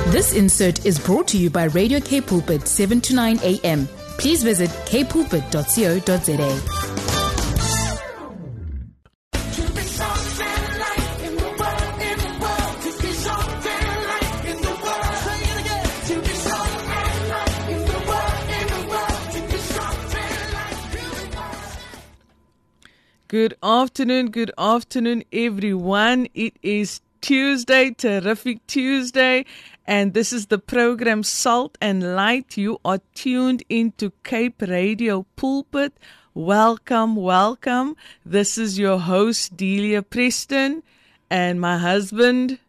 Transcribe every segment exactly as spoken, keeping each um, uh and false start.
This insert is brought to you by Radio K Pulpit, seven to nine a.m. Please visit k pulpit dot co dot za. Good afternoon, good afternoon, everyone. It is Tuesday, terrific Tuesday, and this is the program Salt and Light. You are tuned into Cape Radio Pulpit. Welcome, welcome. This is your host, Delia Preston, and my husband.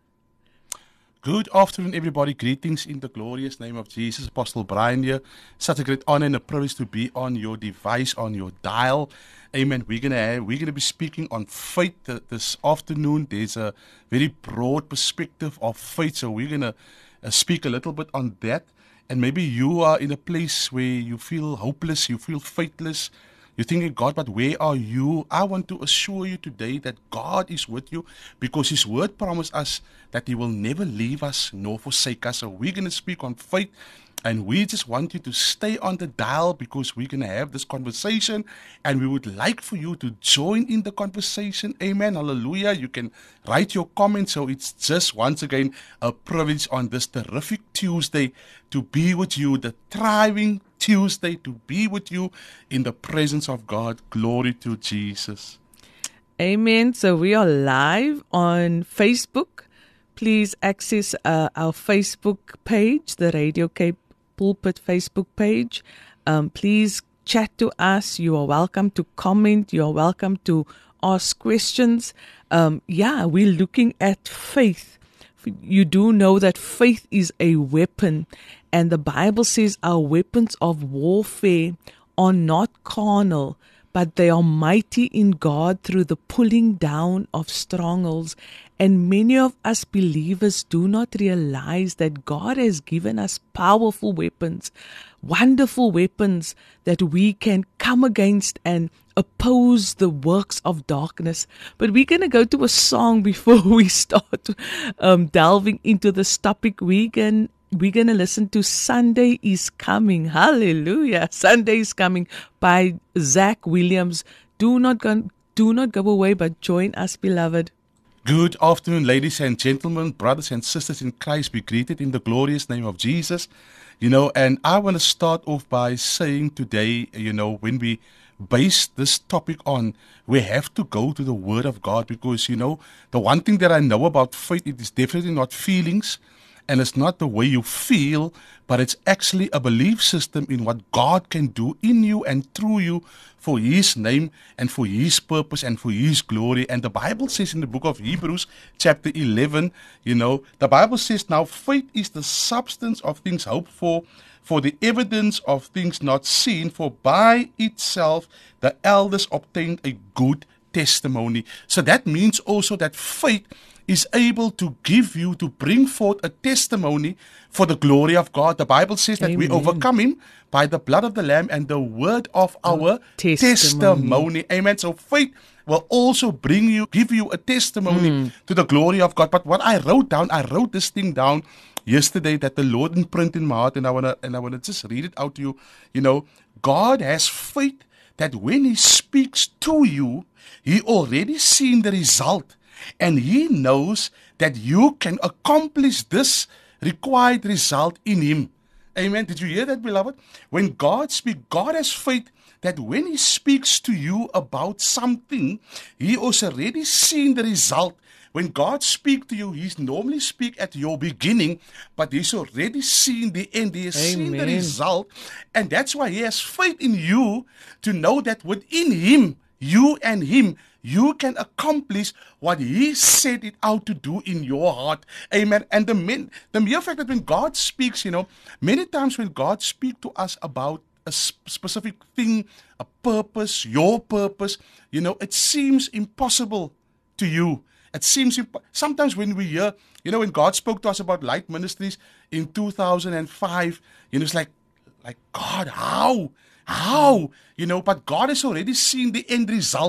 Good afternoon, everybody. Greetings in the glorious name of Jesus. Apostle Brian here. Such a great honor and a privilege to be on your device, on your dial. Amen. We're gonna have, we're gonna be speaking on faith this afternoon. There's a very broad perspective of faith, so we're gonna uh, speak a little bit on that. And maybe you are in a place where you feel hopeless, you feel faithless. You're thinking, God, but where are you? I want to assure you today that God is with you, because His word promised us that He will never leave us nor forsake us. So we're going to speak on faith, and we just want you to stay on the dial, because we're going to have this conversation, and we would like for you to join in the conversation. Amen. Hallelujah. You can write your comments. So it's just once again a privilege on this terrific Tuesday to be with you, the thriving Tuesday, to be with you in the presence of God. Glory to Jesus. Amen. So we are live on Facebook. Please access uh, our Facebook page, the Radio Cape Pulpit Facebook page. Um, please chat to us. You are welcome to comment. You are welcome to ask questions. Um, yeah, we're looking at faith. You do know that faith is a weapon, and the Bible says our weapons of warfare are not carnal, but they are mighty in God through the pulling down of strongholds. And many of us believers do not realize that God has given us powerful weapons, wonderful weapons that we can come against and oppose the works of darkness. But we're going to go to a song before we start um, delving into this topic. We're going We're going to listen to Sunday is Coming. Hallelujah. Sunday is Coming by Zach Williams. Do not go, do not go away, but join us, beloved. Good afternoon, ladies and gentlemen, brothers and sisters in Christ. Be greeted in the glorious name of Jesus. You know, and I want to start off by saying today, you know, when we base this topic on, we have to go to the Word of God, because, you know, the one thing that I know about faith, it is definitely not feelings. And it's not the way you feel, but it's actually a belief system in what God can do in you and through you for His name and for His purpose and for His glory. And the Bible says in the book of Hebrews, chapter eleven, you know, the Bible says, now faith is the substance of things hoped for, for the evidence of things not seen, for by itself the elders obtained a good testimony. So that means also that faith is able to give you, to bring forth a testimony for the glory of God. The Bible says that Amen. We overcome Him by the blood of the Lamb and the word of our testimony. testimony. Amen. So faith will also bring you, give you a testimony mm. to the glory of God. But what I wrote down, I wrote this thing down yesterday that the Lord imprinted in my heart, and I wanna and I wanna just read it out to you. You know, God has faith that when He speaks to you, He already seen the result. And He knows that you can accomplish this required result in Him. Amen. Did you hear that, beloved? When God speaks, God has faith that when He speaks to you about something, He has already seen the result. When God speaks to you, He's normally speak at your beginning, but He's already seen the end. He has Amen. Seen the result. And that's why He has faith in you to know that within Him, you and Him, you can accomplish what He set it out to do in your heart. Amen. And the, men, the mere fact that when God speaks, you know, many times when God speaks to us about a specific thing, a purpose, your purpose, you know, it seems impossible to you. It seems imp- sometimes when we hear, you know, when God spoke to us about Light Ministries in two thousand five, you know, it's like, like God, how? How? You know, but God has already seen the end result.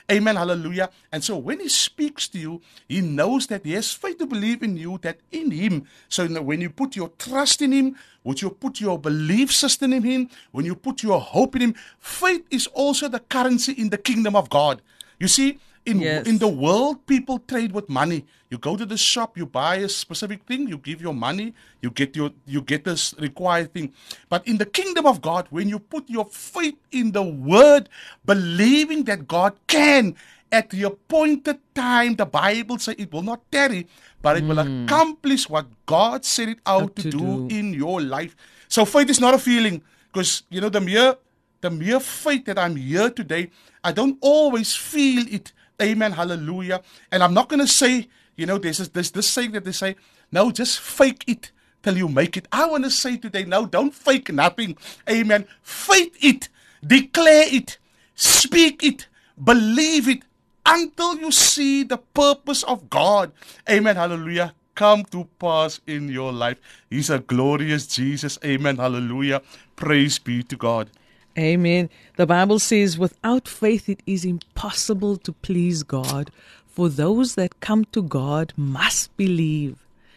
Amen, hallelujah. And so when he speaks to you, he knows that he has faith to believe in you, that in him. So when you put your trust in him, when you put your belief system in him, when you put your hope in him, faith is also the currency in the kingdom of God. You see, in, Yes. in the world, people trade with money. You go to the shop, you buy a specific thing, you give your money, you get your you get this required thing. But in the kingdom of God, when you put your faith in the word, believing that God can, at the appointed time, the Bible says it will not tarry, but it will accomplish what God set it out to, to do, do. in your life. So faith is not a feeling, because you know the mere the mere faith that I'm here today, I don't always feel it. Amen, hallelujah. And I'm not going to say, you know, there's this, this, this saying that they say, no, just fake it till you make it. I want to say today, no, don't fake nothing. Amen. Faith it, declare it, speak it, believe it, until you see the purpose of God. Amen, hallelujah. Come to pass in your life. He's a glorious Jesus. Amen, hallelujah. Praise be to God. Amen. The Bible says, without faith it is impossible to please God. For those that come to God must believe.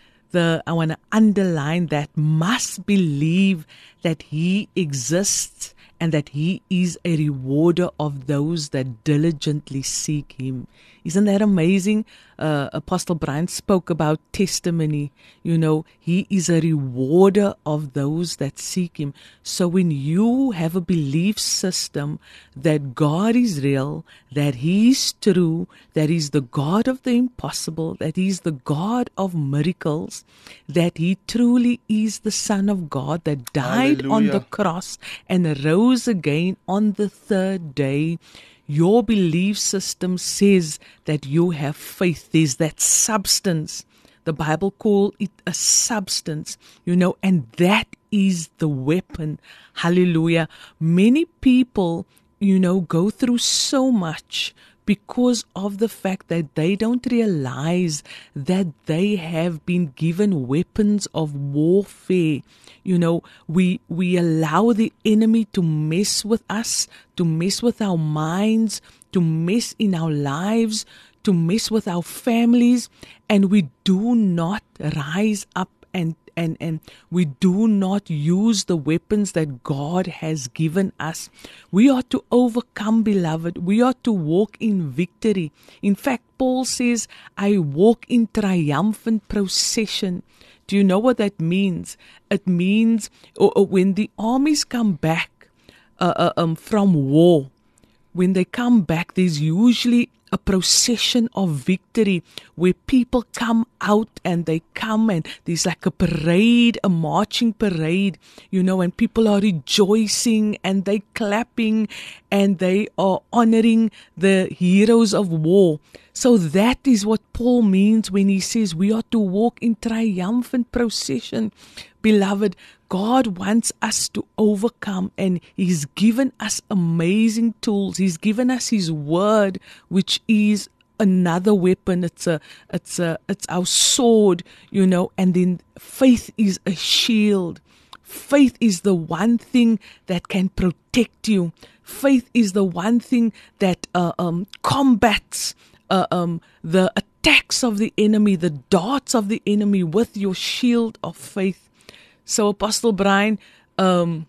The I want to underline that, must believe that He exists and that He is a rewarder of those that diligently seek Him. Isn't that amazing? Uh, Apostle Brian spoke about testimony. You know, He is a rewarder of those that seek Him. So when you have a belief system that God is real, that He is true, that He's the God of the impossible, that He's the God of miracles, that He truly is the Son of God that died on the Hallelujah. cross and rose again on the third day, your belief system says that you have faith. There's that substance. The Bible calls it a substance, you know, and that is the weapon. Hallelujah. Many people, you know, go through so much because of the fact that they don't realize that they have been given weapons of warfare. You know, we we allow the enemy to mess with us, to mess with our minds, to mess in our lives, to mess with our families, and we do not rise up and and and we do not use the weapons that God has given us. We are to overcome, beloved. We are to walk in victory. In fact, Paul says, I walk in triumphant procession. Do you know what that means? It means uh, uh, when the armies come back uh, uh, um, from war, when they come back, there's usually a procession of victory where people come out and they come and there's like a parade, a marching parade, you know, and people are rejoicing and they clapping and they are honoring the heroes of war. So that is what Paul means when he says we are to walk in triumphant procession. Beloved, God wants us to overcome, and He's given us amazing tools. He's given us His word, which is another weapon. It's a, it's a, it's our sword, you know, and then faith is a shield. Faith is the one thing that can protect you. Faith is the one thing that uh, um, combats uh, um, the attacks of the enemy, the darts of the enemy with your shield of faith. So, Apostle Brian, um,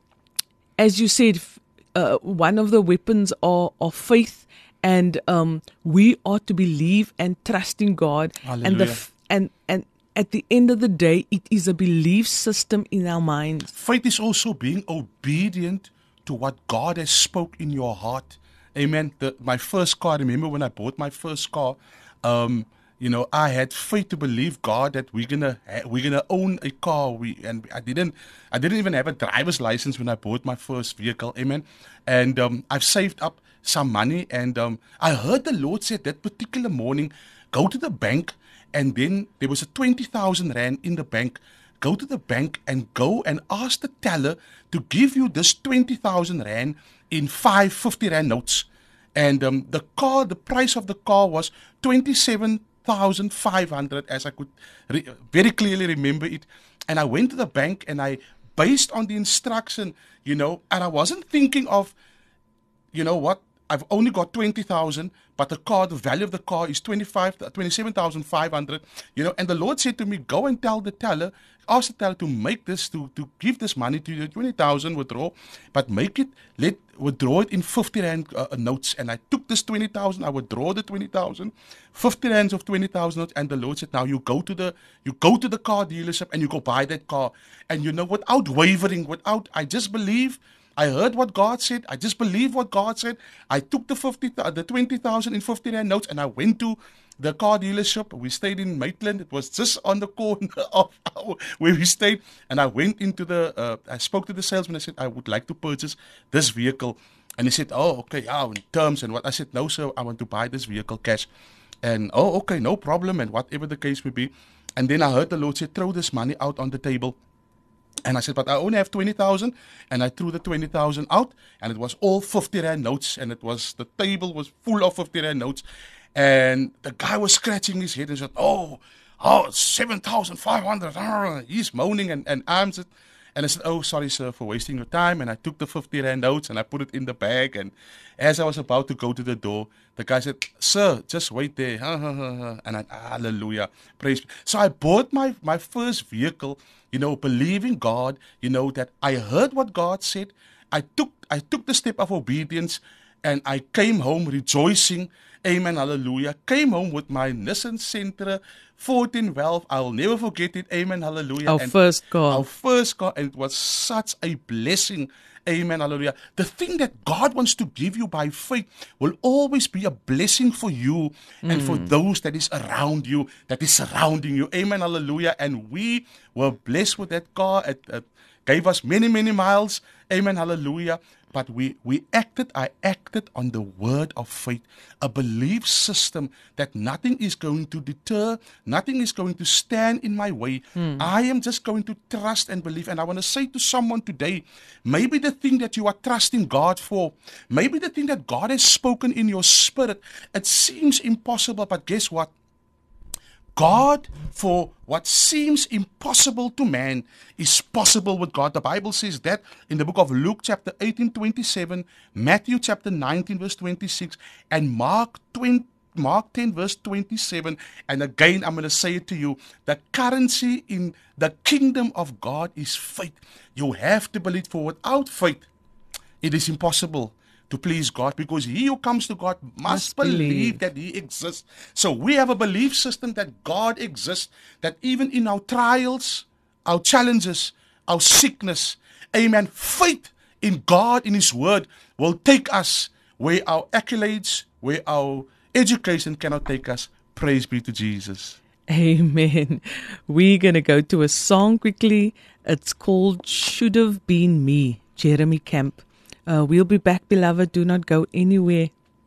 as you said, uh, one of the weapons are, are faith, and um, we ought to believe and trust in God. And the f- and and at the end of the day, it is a belief system in our minds. Faith is also being obedient to what God has spoke in your heart. Amen. The, my first car, I remember when I bought my first car, um, you know, I had faith to believe God that we're gonna we're gonna own a car. We and I didn't I didn't even have a driver's license when I bought my first vehicle. Amen. And um, I've saved up some money, and um, I heard the Lord say that particular morning, go to the bank, and then there was a twenty thousand rand in the bank. Go to the bank and go and ask the teller to give you this twenty thousand rand in five fifty rand notes. And um, the car, the price of the car was twenty-seven thousand five hundred, as I could re- very clearly remember it. And I went to the bank and I, based on the instruction, you know, and I wasn't thinking of, you know what, I've only got twenty thousand, but the car, the value of the car is twenty-five, twenty-seven thousand five hundred, you know, and the Lord said to me, go and tell the teller, ask the teller to make this, to, to give this money to you, twenty thousand withdraw, but make it, let, withdraw it in fifty rand uh, notes. And I took this twenty thousand, I withdraw the twenty thousand, fifty rands of twenty thousand notes, and the Lord said, now you go to the, you go to the car dealership and you go buy that car. And you know, without wavering, without, I just believe, I heard what God said. I just believe what God said. I took the fifty, the twenty thousand in fifty rand notes, and I went to the car dealership. We stayed in Maitland. It was just on the corner of our, where we stayed. And I went into the, uh, I spoke to the salesman. I said, I would like to purchase this vehicle. And he said, oh, okay, yeah, in terms and what. I said, no, sir, I want to buy this vehicle cash. And, oh, okay, no problem, and whatever the case may be. And then I heard the Lord say, throw this money out on the table. And I said, but I only have twenty thousand, and I threw the twenty thousand out, and it was all fifty rand notes, and it was, the table was full of fifty rand notes, and the guy was scratching his head and said, oh, oh, seven thousand five hundred, he's moaning, and, and I'm just, and I said, oh, sorry, sir, for wasting your time, and I took the fifty rand notes, and I put it in the bag, and as I was about to go to the door, the guy said, sir, just wait there, and I, hallelujah, praise. So I bought my, my first vehicle, you know, believing God, you know, that I heard what God said. I took I took the step of obedience, and I came home rejoicing. Amen, hallelujah. Came home with my Nissan Sentra fourteen valve. I'll never forget it. Amen, hallelujah. Our and first car. Our first car, and it was such a blessing. Amen, hallelujah. The thing that God wants to give you by faith will always be a blessing for you mm. and for those that is around you, that is surrounding you. Amen, hallelujah. And we were blessed with that car. It, it gave us many, many miles. Amen, hallelujah. But we, we acted, I acted on the word of faith, a belief system that nothing is going to deter, nothing is going to stand in my way. Hmm. I am just going to trust and believe. And I want to say to someone today, maybe the thing that you are trusting God for, maybe the thing that God has spoken in your spirit, it seems impossible, but guess what? God, for what seems impossible to man, is possible with God. The Bible says that in the book of Luke chapter eighteen, twenty-seven, Matthew chapter nineteen, verse twenty-six, and Mark twenty, Mark ten, verse twenty-seven. And again, I'm going to say it to you, the currency in the kingdom of God is faith. You have to believe, for without faith, it is impossible to please God, because he who comes to God must, must believe, believe that he exists. So we have a belief system that God exists, that even in our trials, our challenges, our sickness, amen, faith in God, in his word, will take us where our accolades, where our education cannot take us. Praise be to Jesus. Amen. We're going to go to a song quickly. It's called Should Have Been Me, Jeremy Camp. Uh, we'll be back, beloved. Do not go anywhere.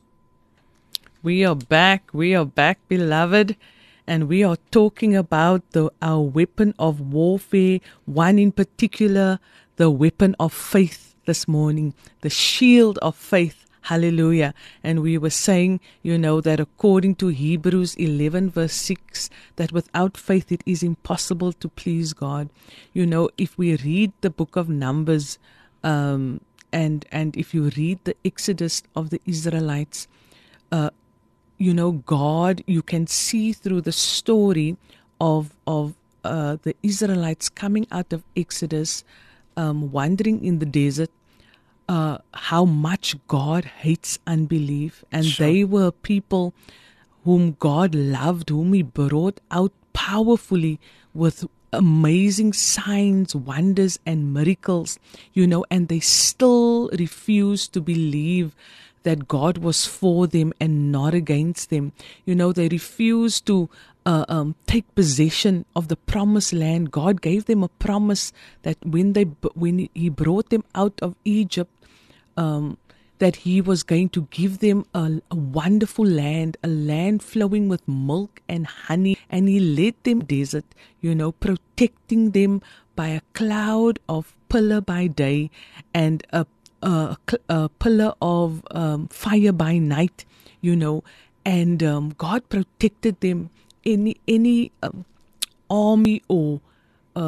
We are back. We are back, beloved. And we are talking about the, our weapon of warfare, one in particular, the weapon of faith this morning, the shield of faith. Hallelujah. And we were saying, you know, that according to Hebrews eleven, verse six, that without faith it is impossible to please God. You know, if we read the book of Numbers, um, And and if you read the Exodus of the Israelites, uh, you know, God, you can see through the story of of uh, the Israelites coming out of Exodus, um, wandering in the desert, uh, how much God hates unbelief. And sure. They were people whom God loved, whom he brought out powerfully with amazing signs, wonders, and miracles, you know, and they still refused to believe that God was for them and not against them. You know, they refused to uh, um, take possession of the promised land. God gave them a promise that when they when he brought them out of Egypt, um, that he was going to give them a, a wonderful land, a land flowing with milk and honey. And he led them desert, you know, protecting them by a cloud of pillar by day and a, a, a pillar of um, fire by night, you know. And um, God protected them. Any, any um, army or uh, a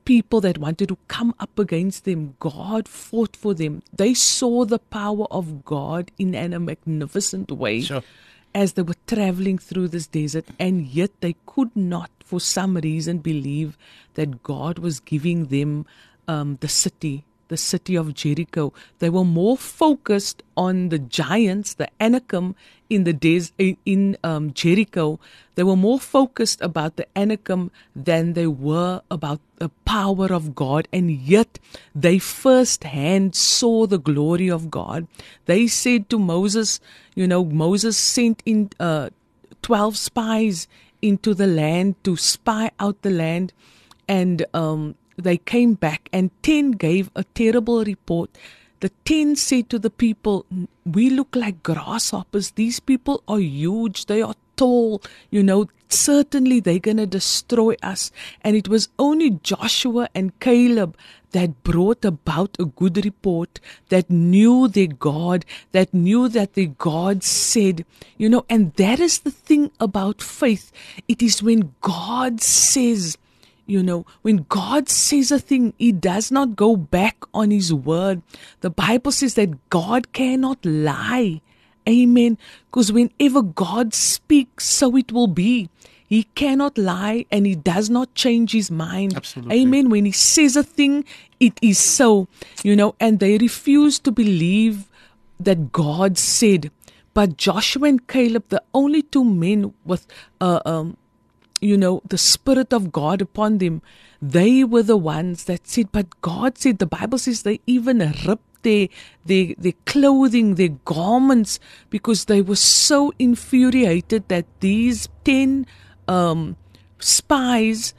people that wanted to come up against them, God fought for them. They saw the power of God in a magnificent way. Sure. As they were traveling through this desert, and yet they could not, for some reason, believe that God was giving them um, the city, the city of Jericho. They were more focused on the giants, the Anakim in the des- in, in um, Jericho. They were more focused about the Anakim than they were about the power of God, and yet they firsthand saw the glory of God. They said to Moses, you know, Moses sent in uh, twelve spies into the land to spy out the land, and um, they came back, and ten gave a terrible report. The ten said to the people, we look like grasshoppers. These people are huge. They are tall. You know, certainly they're going to destroy us. And it was only Joshua and Caleb that brought about a good report, that knew their God, that knew that their God said, you know, and that is the thing about faith. It is when God says, you know, when God says a thing, He does not go back on His word. The Bible says that God cannot lie. Amen. Because whenever God speaks, so it will be. He cannot lie, and He does not change His mind. Absolutely. Amen. When He says a thing, it is so. You know, and they refuse to believe that God said. But Joshua and Caleb, the only two men with uh, um. you know, the Spirit of God upon them, they were the ones that said, but God said, the Bible says they even ripped their, their, their clothing, their garments, because they were so infuriated that these ten um, spies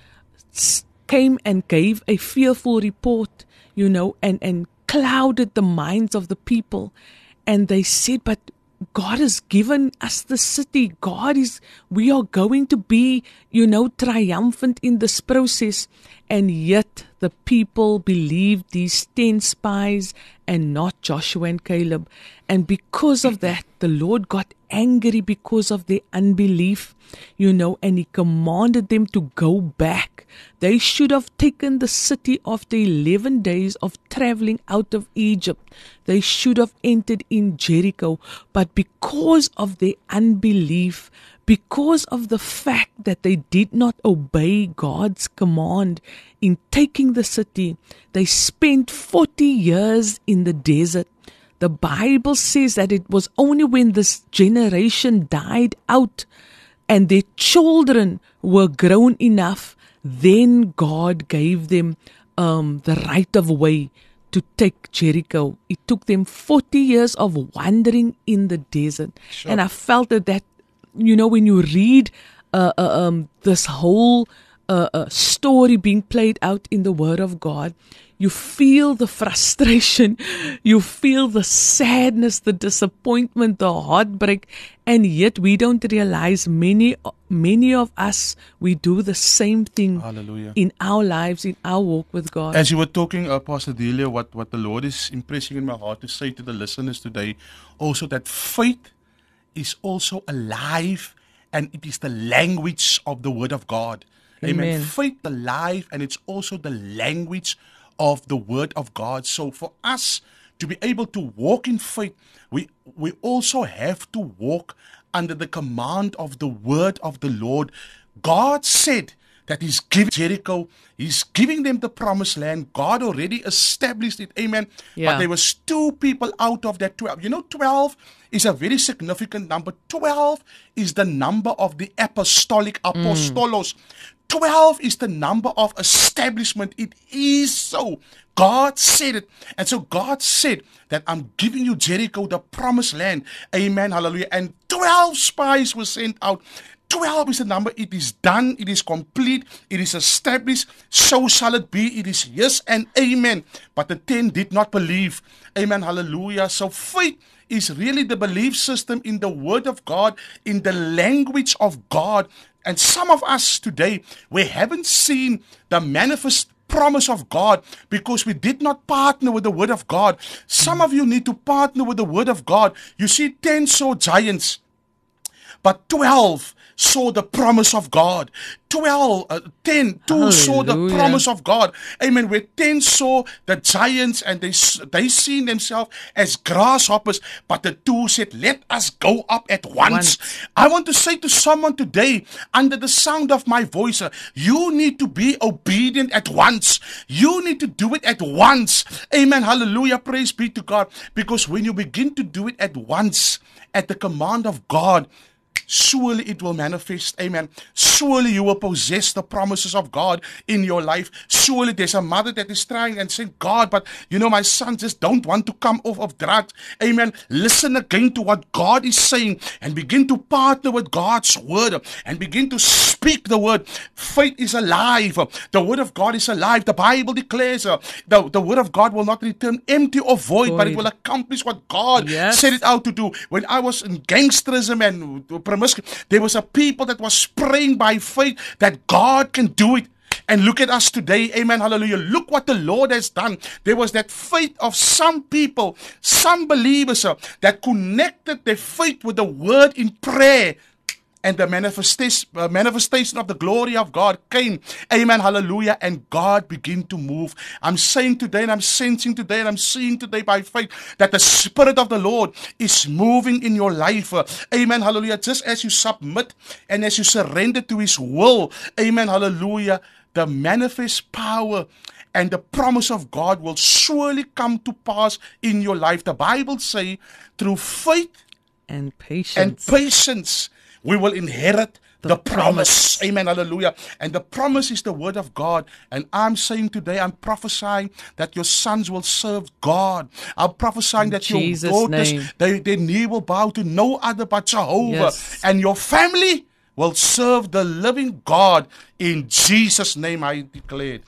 came and gave a fearful report, you know, and, and clouded the minds of the people. And they said, but God has given us the city. God is, we are going to be, you know, triumphant in this process. And yet the people believed these ten spies and not Joshua and Caleb. And because of that, the Lord got angry because of their unbelief, you know, and He commanded them to go back. They should have taken the city after eleven days of traveling out of Egypt. They should have entered in Jericho. But because of their unbelief, because of the fact that they did not obey God's command in taking the city, they spent forty years in the desert. The Bible says that it was only when this generation died out and their children were grown enough, then God gave them um, the right of way to take Jericho. It took them forty years of wandering in the desert. Sure. And I felt that, that, you know, when you read uh, uh, um, this whole uh, uh, story being played out in the Word of God, you feel the frustration, you feel the sadness, the disappointment, the heartbreak, and yet we don't realize many, many of us, we do the same thing. Hallelujah. In our lives, in our walk with God. As you were talking, uh, Pastor Delia, what, what the Lord is impressing in my heart to say to the listeners today, also that faith is also alive, and it is the language of the Word of God. Amen. Amen. Faith alive, and it's also the language of the Word of God. So for us to be able to walk in faith, we we also have to walk under the command of the Word of the Lord. God said that He's giving Jericho, He's giving them the promised land. God already established it. Amen. Yeah. But there was two people out of that twelve. You know, twelve is a very significant number. twelve is the number of the apostolic apostolos. Mm. twelve is the number of establishment. It is so. God said it. And so God said that I'm giving you Jericho, the promised land. Amen. Hallelujah. And twelve spies were sent out. twelve is the number. It is done. It is complete. It is established. So shall it be. It is yes and amen. But the ten did not believe. Amen. Hallelujah. So faith is really the belief system in the Word of God, in the language of God. And some of us today, we haven't seen the manifest promise of God because we did not partner with the Word of God. Some of you need to partner with the Word of God. You see, ten saw giants, but twelve saw the promise of God. twelve, uh, ten, two saw the Hallelujah. promise of God. Amen. Where ten saw the giants and they they seen themselves as grasshoppers, but the two said, let us go up at once. Once. I want to say to someone today, under the sound of my voice, uh, you need to be obedient at once. You need to do it at once. Amen. Hallelujah. Praise be to God. Because when you begin to do it at once, at the command of God, surely it will manifest. Amen. Surely you will possess the promises of God in your life. Surely there's a mother that is trying and saying, God, but you know, my son just don't want to come off of drugs. Amen. Listen again to what God is saying and begin to partner with God's word and begin to speak the word. Faith is alive. The word of God is alive. The Bible declares uh, the, the word of God will not return empty or void, Void. but it will accomplish what God Yes. set it out to do. When I was in gangsterism and promiscuity, there was a people that was praying by faith that God can do it. And look at us today, amen, hallelujah. Look what the Lord has done. There was that faith of some people, some believers uh, that connected their faith with the word in prayer. And the manifestation, uh, manifestation of the glory of God came. Amen. Hallelujah. And God began to move. I'm saying today and I'm sensing today and I'm seeing today by faith that the Spirit of the Lord is moving in your life. Uh, amen. Hallelujah. Just as you submit and as you surrender to His will. Amen. Hallelujah. The manifest power and the promise of God will surely come to pass in your life. The Bible says through faith And patience. and patience, we will inherit the, The promise. promise. Amen. Hallelujah. And the promise is the word of God. And I'm saying today, I'm prophesying that your sons will serve God. I'm prophesying In that Jesus' your daughters, name. they, their knee will bow to no other but Jehovah. Yes. And your family will serve the living God. In Jesus' name I declare.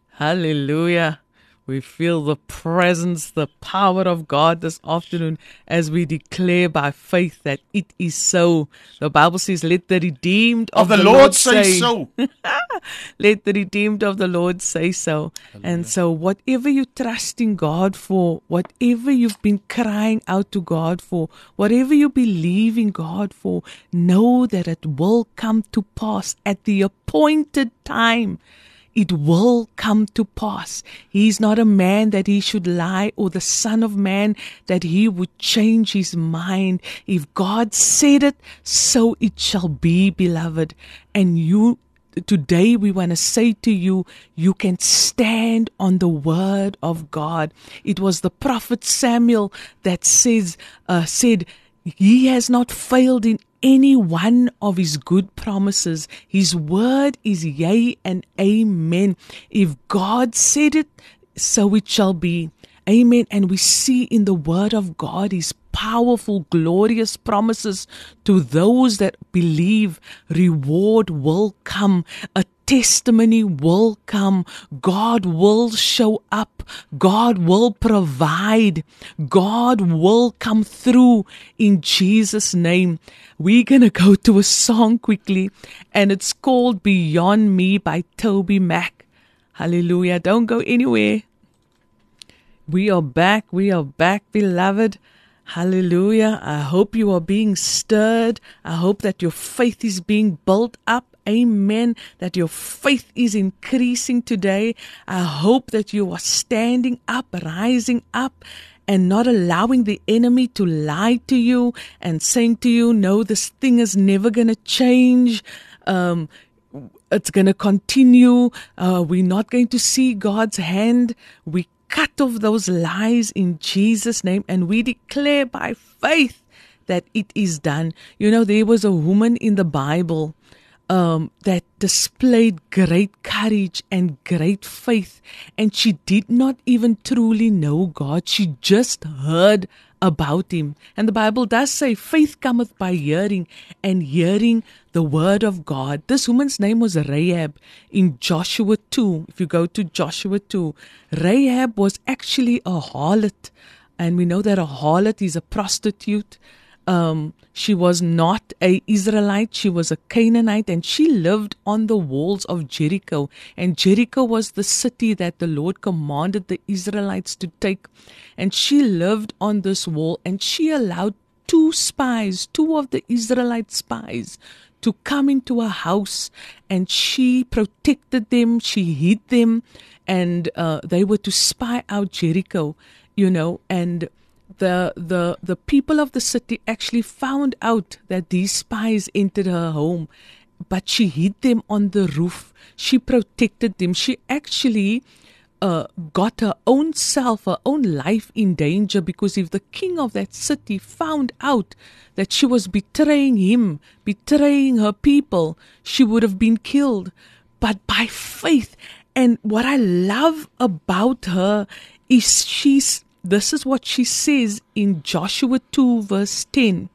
Hallelujah. We feel the presence, the power of God this afternoon as we declare by faith that it is so. The Bible says, let the redeemed of, Of the, Lord, say so. Let the redeemed of the Lord say so. And so whatever you trust in God for, whatever you've been crying out to God for, whatever you believe in God for, know that it will come to pass at the appointed time. It will come to pass. He is not a man that he should lie, or the son of man that he would change his mind. If God said it, so it shall be, beloved. And you, today we want to say to you, you can stand on the word of God. It was the prophet Samuel that says, uh, said, He has not failed in any one of His good promises. His word is yea and amen. If God said it, so it shall be. Amen. And we see in the word of God His powerful, glorious promises to those that believe. Reward will come. A testimony will come. God will show up. God will provide. God will come through in Jesus' name. We're going to go to a song quickly, and it's called Beyond Me by Toby Mac. Hallelujah. Don't go anywhere. We are back. We are back, beloved. Hallelujah. I hope you are being stirred. I hope that your faith is being built up. Amen. That your faith is increasing today. I hope that you are standing up, rising up, and not allowing the enemy to lie to you and saying to you, no, this thing is never going to change. Um, it's going to continue. Uh, we're not going to see God's hand. We cut off those lies in Jesus' name, and we declare by faith that it is done. You know, there was a woman in the Bible um, that displayed great courage and great faith, and she did not even truly know God. She just heard about Him. And the Bible does say, faith cometh by hearing, and hearing the word of God. This woman's name was Rahab in Joshua two. If you go to Joshua two, Rahab was actually a harlot. And we know that a harlot is a prostitute. Um, she was not a Israelite. She was a Canaanite, and she lived on the walls of Jericho. And Jericho was the city that the Lord commanded the Israelites to take. And she lived on this wall, and she allowed two spies, two of the Israelite spies, to come into her house, and she protected them, she hid them, and uh, they were to spy out Jericho, you know, and the the the people of the city actually found out that these spies entered her home, but she hid them on the roof. She protected them. She actually uh, got her own self, her own life in danger, because if the king of that city found out that she was betraying him, betraying her people, she would have been killed. But by faith, and what I love about her is she's, this is what she says in Joshua two verse ten.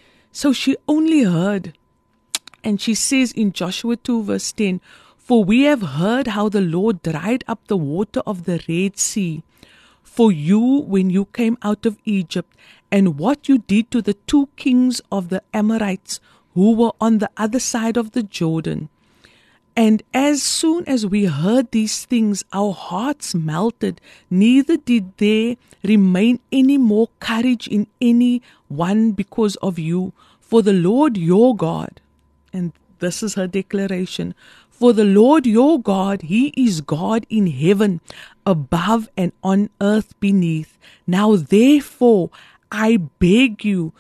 So she only heard, and she says in Joshua two verse ten, "For we have heard how the Lord dried up the water of the Red Sea for you when you came out of Egypt, and what you did to the two kings of the Amorites who were on the other side of the Jordan. And as soon as we heard these things, our hearts melted, neither did there remain any more courage in any one because of you. For the Lord your God," and this is her declaration, "for the Lord your God, He is God in heaven above and on earth beneath. Now therefore I beg you,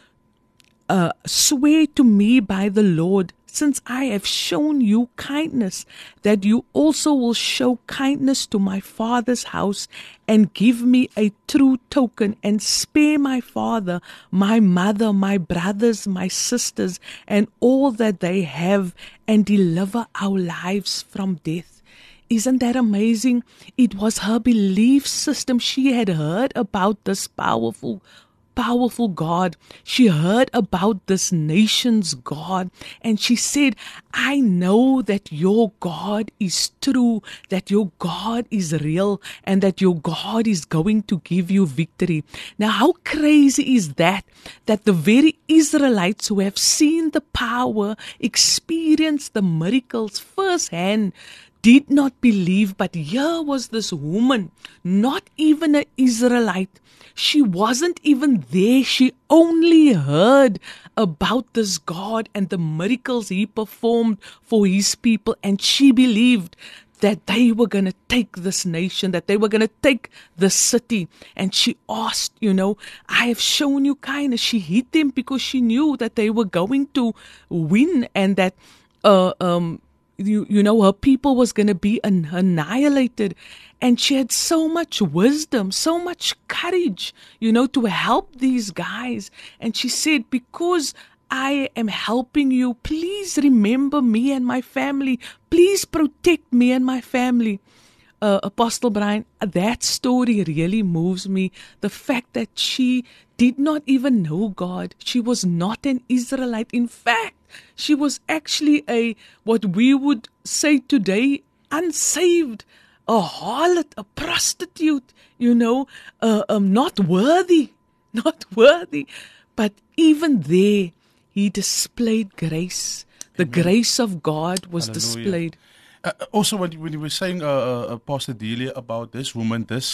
uh, swear to me by the Lord, since I have shown you kindness, that you also will show kindness to my father's house, and give me a true token, and spare my father, my mother, my brothers, my sisters, and all that they have, and deliver our lives from death." Isn't that amazing? It was her belief system. She had heard about this powerful Powerful God. She heard about this nation's God, and she said, "I know that your God is true, that your God is real, and that your God is going to give you victory." Now, how crazy is that? That the very Israelites who have seen the power, experienced the miracles firsthand, did not believe. But here was this woman, not even an Israelite. She wasn't even there. She only heard about this God and the miracles He performed for His people. And she believed that they were going to take this nation, that they were going to take the city. And she asked, you know, "I have shown you kindness." She hid them because she knew that they were going to win, and that, uh, um, you, you know, her people was going to be annihilated. And she had so much wisdom, so much courage, you know, to help these guys. And she said, "Because I am helping you, please remember me and my family. Please protect me and my family." Uh, Apostle Brian, that story really moves me. The fact that she did not even know God. She was not an Israelite. In fact, she was actually a, what we would say today, unsaved, a harlot, a prostitute, you know, uh, um, not worthy, not worthy. But even there, He displayed grace. The Amen. Grace of God was Hallelujah. Displayed. Uh, also, when you, when you were saying, uh, uh, Pastor Delia, about this woman, this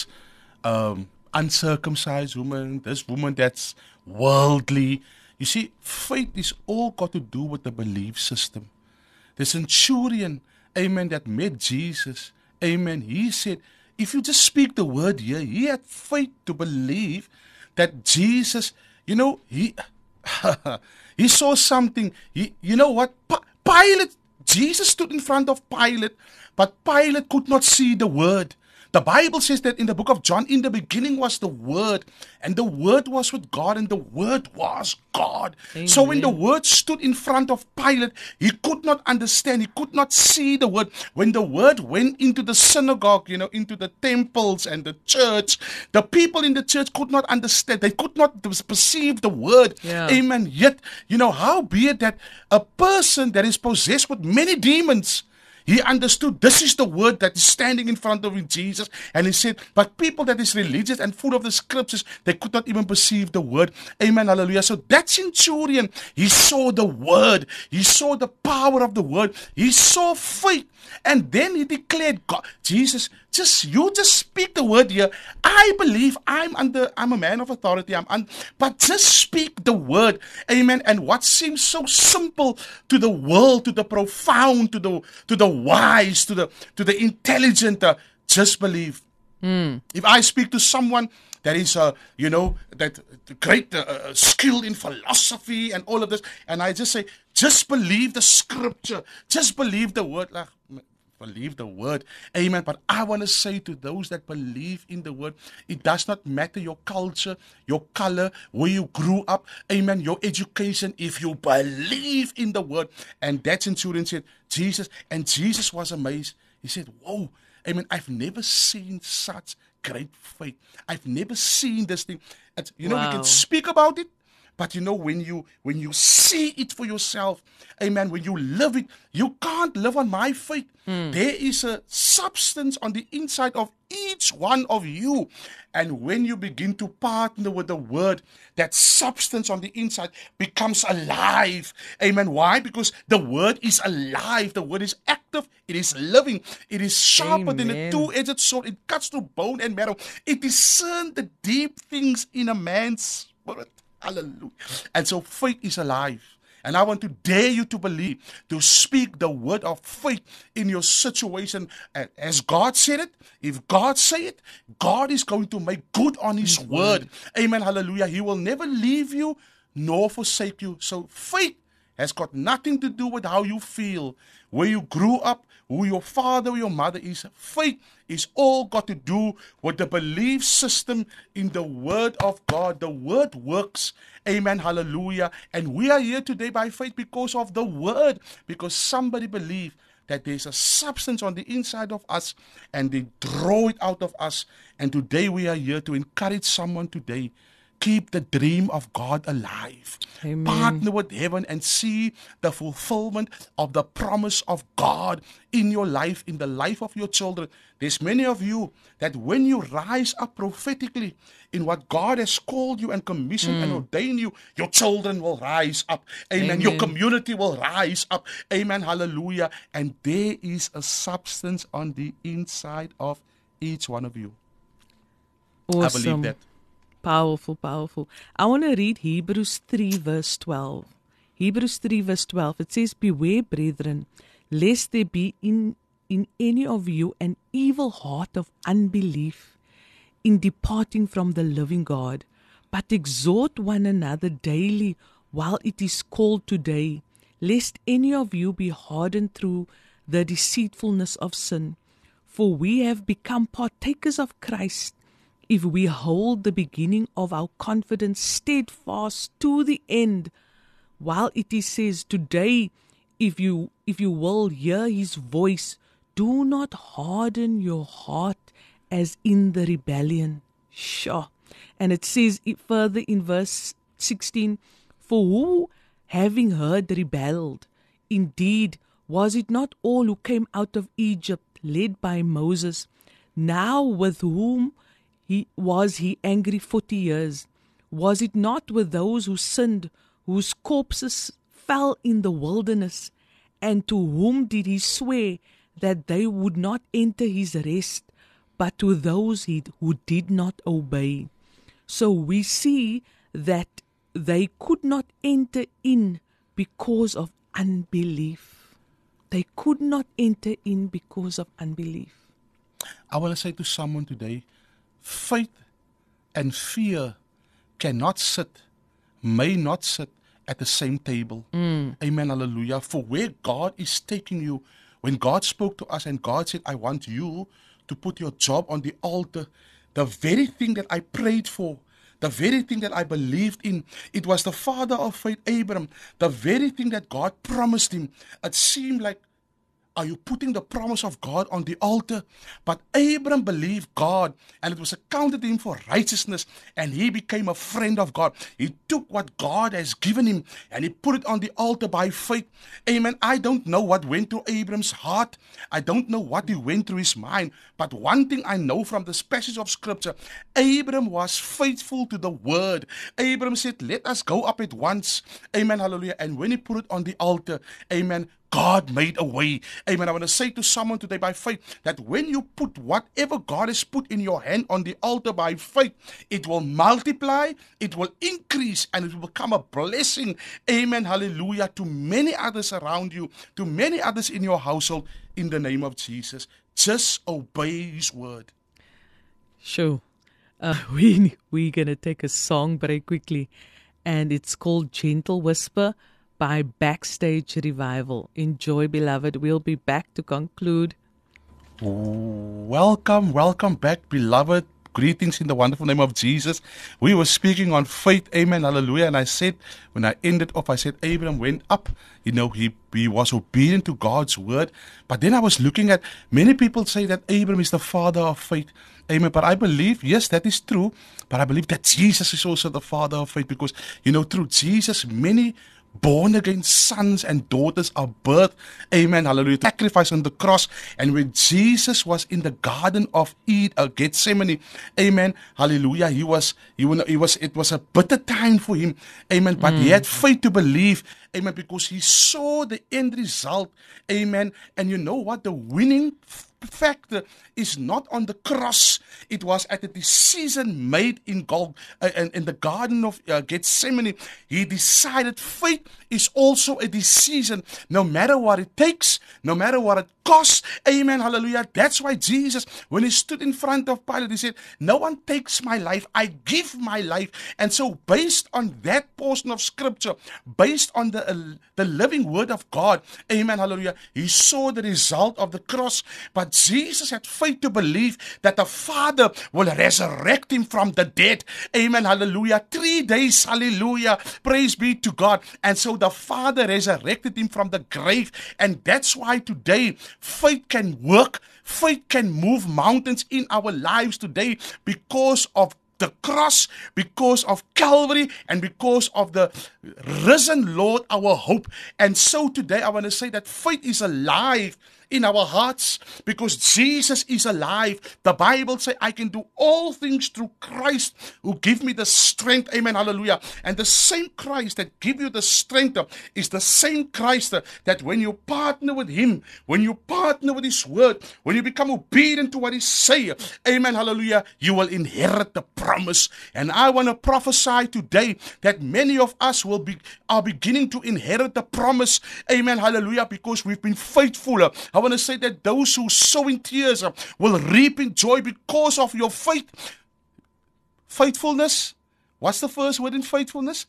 um, uncircumcised woman, this woman that's worldly, you see, faith is all got to do with the belief system. The centurion, amen, that met Jesus, amen, he said, if you just speak the word here, he had faith to believe that Jesus, you know, he he saw something. He, you know what? P- Pilate, Jesus stood in front of Pilate, but Pilate could not see the word. The Bible says that in the book of John, in the beginning was the Word, and the Word was with God, and the Word was God. Amen. So when the Word stood in front of Pilate, he could not understand, he could not see the Word. When the Word went into the synagogue, you know, into the temples and the church, the people in the church could not understand, they could not perceive the Word. Yeah. Amen. Yet, you know, how be it that a person that is possessed with many demons, he understood this is the word that is standing in front of him, Jesus. And he said, but people that is religious and full of the scriptures, they could not even perceive the word. Amen, hallelujah. So that centurion, he saw the word. He saw the power of the word. He saw faith. And then he declared, God, Jesus, just you just speak the word here. I believe I'm under, I'm a man of authority. I'm un, but just speak the word, amen. And what seems so simple to the world, to the profound, to the to the wise, to the to the intelligent, uh, just believe. Mm. If I speak to someone that is, uh, you know, that great uh, skill in philosophy and all of this, and I just say, just believe the scripture, just believe the word. Like, believe the word, amen. But I want to say to those that believe in the word, it does not matter your culture, your color, where you grew up, amen, your education, if you believe in the word. And that centurion said, Jesus, and Jesus was amazed. He said, whoa, amen, I've never seen such great faith. I've never seen this thing. And, you know, Wow. we can speak about it, but you know, when you when you see it for yourself, amen, when you live it, you can't live on my faith. Mm. There is a substance on the inside of each one of you. And when you begin to partner with the word, that substance on the inside becomes alive. Amen. Why? Because the word is alive. The word is active. It is living. It is sharper Amen. than a two-edged sword. It cuts through bone and marrow. It discerns the deep things in a man's spirit. Hallelujah. And so faith is alive. And I want to dare you to believe, to speak the word of faith in your situation. As God said it, if God say it, God is going to make good on his word. word. Amen. Hallelujah. He will never leave you nor forsake you. So faith has got nothing to do with how you feel, where you grew up, who your father or your mother is. Faith is all got to do with the belief system in the word of God. The word works. Amen. Hallelujah. And we are here today by faith because of the word, because somebody believed that there's a substance on the inside of us and they draw it out of us. And today we are here to encourage someone today. Keep the dream of God alive. Amen. Partner with heaven and see the fulfillment of the promise of God in your life, in the life of your children. There's many of you that when you rise up prophetically in what God has called you and commissioned mm. and ordained you, your children will rise up. Amen. Amen. Your community will rise up. Amen. Hallelujah. And there is a substance on the inside of each one of you. Awesome. I believe that. Powerful, powerful. I want to read Hebrews three verse twelve. Hebrews three verse twelve. It says, beware, brethren, lest there be in, in any of you an evil heart of unbelief in departing from the living God, but exhort one another daily while it is called today, lest any of you be hardened through the deceitfulness of sin. For we have become partakers of Christ, if we hold the beginning of our confidence steadfast to the end. While it is says today, if you if you will hear his voice, do not harden your heart as in the rebellion. Sure. And it says it further in verse sixteen, for who, having heard, rebelled? Indeed, was it not all who came out of Egypt, led by Moses? Now with whom He was he angry forty years? Was it not with those who sinned, whose corpses fell in the wilderness? And to whom did he swear that they would not enter his rest, but to those he, who did not obey? So we see that they could not enter in because of unbelief. They could not enter in because of unbelief. I want to say to someone today, faith and fear cannot sit, may not sit at the same table. Mm. Amen, hallelujah. For where God is taking you, when God spoke to us and God said, I want you to put your job on the altar, the very thing that I prayed for, the very thing that I believed in, it was the father of faith, Abraham, the very thing that God promised him. It seemed like, are you putting the promise of God on the altar? But Abram believed God, and it was accounted to him for righteousness, and he became a friend of God. He took what God has given him, and he put it on the altar by faith. Amen. I don't know what went through Abram's heart. I don't know what he went through his mind. But one thing I know from this passage of scripture, Abram was faithful to the word. Abram said, let us go up at once. Amen. Hallelujah. And when he put it on the altar, amen, God made a way. Amen. I want to say to someone today by faith that when you put whatever God has put in your hand on the altar by faith, it will multiply, it will increase, and it will become a blessing. Amen. Hallelujah. To many others around you, to many others in your household, in the name of Jesus. Just obey His word. Sure. Uh, we, we're going to take a song break quickly, and it's called Gentle Whisper by Backstage Revival. Enjoy, beloved. We'll be back to conclude. Welcome, welcome back, beloved. Greetings in the wonderful name of Jesus. We were speaking on faith, amen, hallelujah. And I said, when I ended off, I said, Abraham went up. You know, he, he was obedient to God's word. But then I was looking at, many people say that Abraham is the father of faith. Amen. But I believe, yes, that is true. But I believe that Jesus is also the father of faith because, you know, through Jesus, many born-again sons and daughters are birthed. Amen. Hallelujah. Sacrifice on the cross. And when Jesus was in the Garden of Eden, uh, Gethsemane, amen. Hallelujah. He was, he, he was, it was a bitter time for him. Amen. But mm. he had faith to believe. Amen. Because he saw the end result. Amen. And you know what? The winning factor is not on the cross. It was at the decision made in Gol- uh, in, in the Garden of uh, Gethsemane. He decided faith is also a decision. No matter what it takes, no matter what it costs. Amen. Hallelujah. That's why Jesus, when he stood in front of Pilate, he said, no one takes my life. I give my life. And so based on that portion of scripture, based on the, uh, the living word of God, amen. Hallelujah. He saw the result of the cross. But Jesus had faith to believe that the Father will resurrect him from the dead. Amen. Hallelujah. Three days. Hallelujah. Praise be to God. And so the Father resurrected him from the grave. And that's why today faith can work. Faith can move mountains in our lives today because of the cross, because of Calvary, and because of the risen Lord, our hope. And so today I want to say that faith is alive in our hearts because Jesus is alive. The Bible says, I can do all things through Christ who give me the strength. Amen. Hallelujah. And the same Christ that give you the strength is the same Christ that when you partner with Him, when you partner with His word, when you become obedient to what He say, amen. Hallelujah, you will inherit the promise. And I want to prophesy today that many of us will be are beginning to inherit the promise. Amen. Hallelujah. Because we've been faithful. I want to say that those who sow in tears will reap in joy because of your faith. Faithfulness. What's the first word in faithfulness?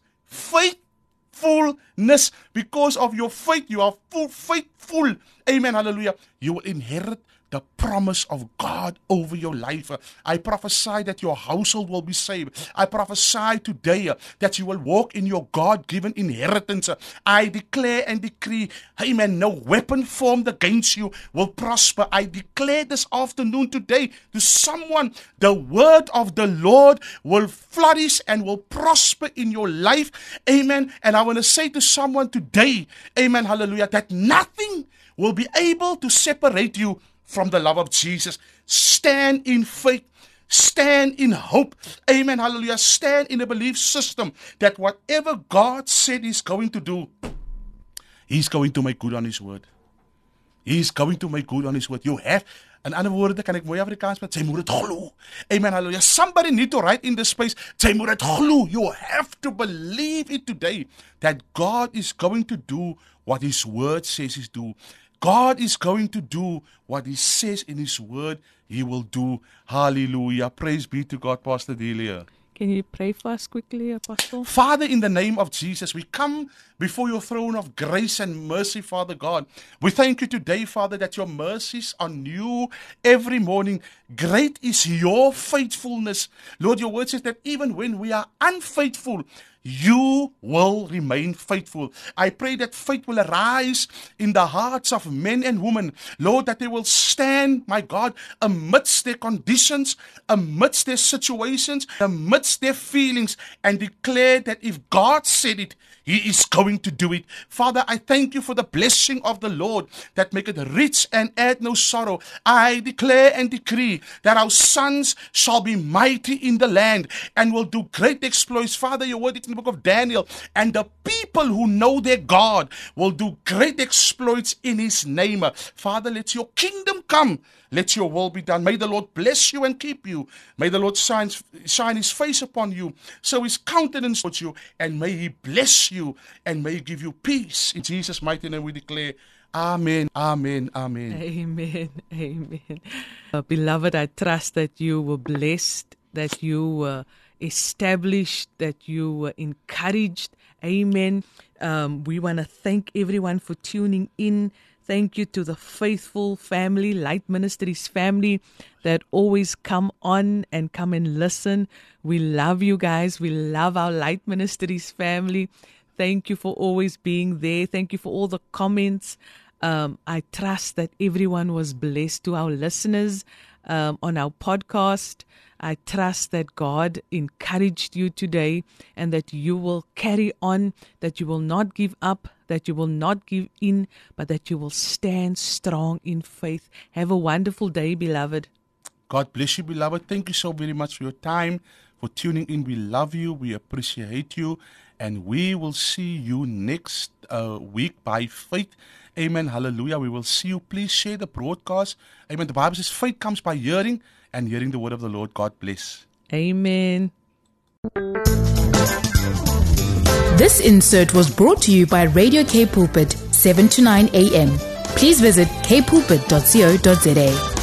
Faithfulness. Because of your faith, you are full faithful. Amen. Hallelujah. You will inherit the promise of God over your life. I prophesy that your household will be saved. I prophesy today that you will walk in your God-given inheritance. I declare and decree, amen, no weapon formed against you will prosper. I declare this afternoon today to someone, the word of the Lord will flourish and will prosper in your life. Amen. And I want to say to someone today, amen, hallelujah, that nothing will be able to separate you from the love of Jesus. Stand in faith. Stand in hope. Amen. Hallelujah. Stand in a belief system that whatever God said He's going to do, He's going to make good on His word. He's going to make good on His word. You have, in ander woorde kan ek mooi Afrikaans met, jy moet dit glo. Amen. Hallelujah. Somebody need to write in the space, jy moet dit glo. You have to believe it today that God is going to do what His word says He's do. God is going to do what He says in His word He will do. Hallelujah. Praise be to God, Pastor Delia. Can you pray for us quickly, Apostle? Father, in the name of Jesus, we come before your throne of grace and mercy, Father God. We thank you today, Father, that your mercies are new every morning. Great is your faithfulness. Lord, your word says that even when we are unfaithful, you will remain faithful. I pray that faith will arise in the hearts of men and women. Lord, that they will stand, my God, amidst their conditions, amidst their situations, amidst their feelings, and declare that if God said it, He is going to do it. Father, I thank you for the blessing of the Lord that maketh rich and add no sorrow. I declare and decree that our sons shall be mighty in the land and will do great exploits. Father, your word is in the book of Daniel. And the people who know their God will do great exploits in his name. Father, let your kingdom come. Let your will be done. May the Lord bless you and keep you. May the Lord shine, shine his face upon you, so his countenance towards you, and may he bless you, and may he give you peace. In Jesus' mighty name we declare, Amen, Amen, Amen. Amen, Amen. Uh, beloved, I trust that you were blessed, that you were established, that you were encouraged. Amen. Um, we want to thank everyone for tuning in. Thank you to the faithful family, Light Ministries family, that always come on and come and listen. We love you guys. We love our Light Ministries family. Thank you for always being there. Thank you for all the comments. Um, I trust that everyone was blessed. To our listeners um, on our podcast, I trust that God encouraged you today and that you will carry on, that you will not give up, that you will not give in, but that you will stand strong in faith. Have a wonderful day, beloved. God bless you, beloved. Thank you so very much for your time, for tuning in. We love you. We appreciate you. And we will see you next uh, week by faith. Amen. Hallelujah. We will see you. Please share the broadcast. Amen. The Bible says faith comes by hearing, and hearing the word of the Lord. God bless. Amen. This insert was brought to you by Radio K Pulpit, seven to nine a.m. Please visit k pulpit dot co dot za.